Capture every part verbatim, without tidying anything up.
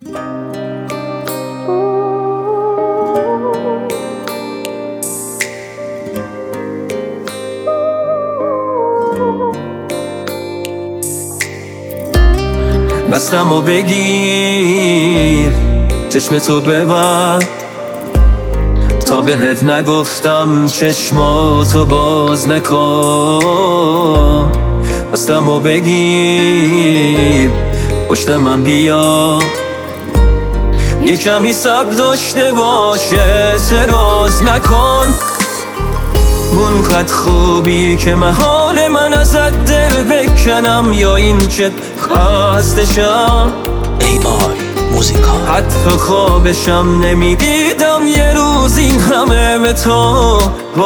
دستمو بگیر، چشم تو ببند، تا بهت نگفتم چشماتو باز نکن. دستمو بگیر، پشت من بیا، یه کمی صبر داشته باش، اعتراض نکن. اون خط خوبی که محال من ازت دل بکنم، یا این که خستشم ای آی موزیکا. حتی خوابشم نمیدیدم یه روز این همه به تو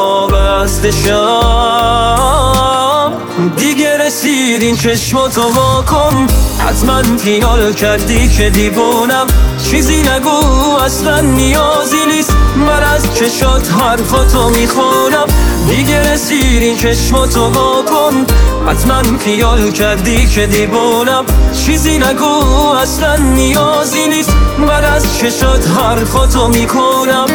وابستشم. دیگه رسید این چشماتو واکن، حتما خیال کردی که دیوونم. چیزی نگو اصلا نیازی نیست، من از چشات حرفاتو میخونم. دیگه رسید این چشماتو واکن، حتما خیال کردی که دیوونم. چیزی نگو اصلا نیازی نیست، من از چشات حرفاتو میخونم.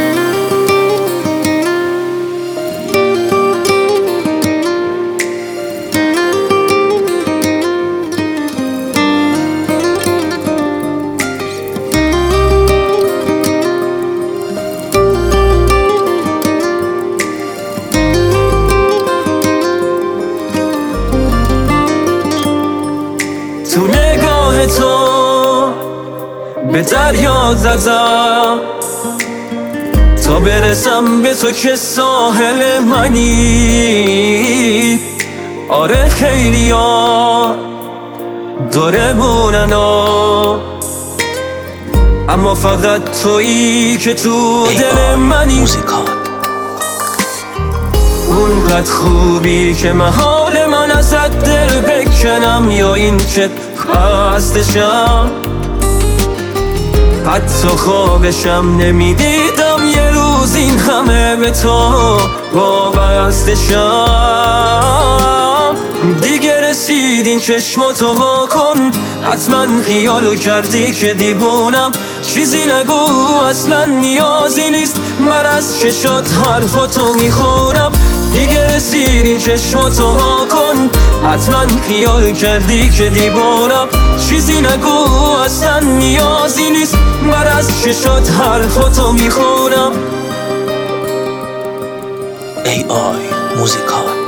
تو نگاه تو به دریا زدم، تا برسم به تو که ساحل منی. آره خیلی ها داره موننا، اما فقط تویی که تو دل منی. اونقدر خوبی که محال من ازت دل بکنم، یا این که خستشم حتی خوابشم نمیدیدم یه روز این همه به تو وابستشم. دیگه رسید این چشماتو واکن، حتما خیالو کردی که دیوونم. چیزی نگو اصلا نیازی نیست، من از چشات حرفاتو میخونم. دیگه رسید این چشماتو واکن، حتما خیال کردی که دیوونم. چیزی نگو اصلا نیازی نیست، من از چشات حرفاتو میخونم. ای آی موزیکا.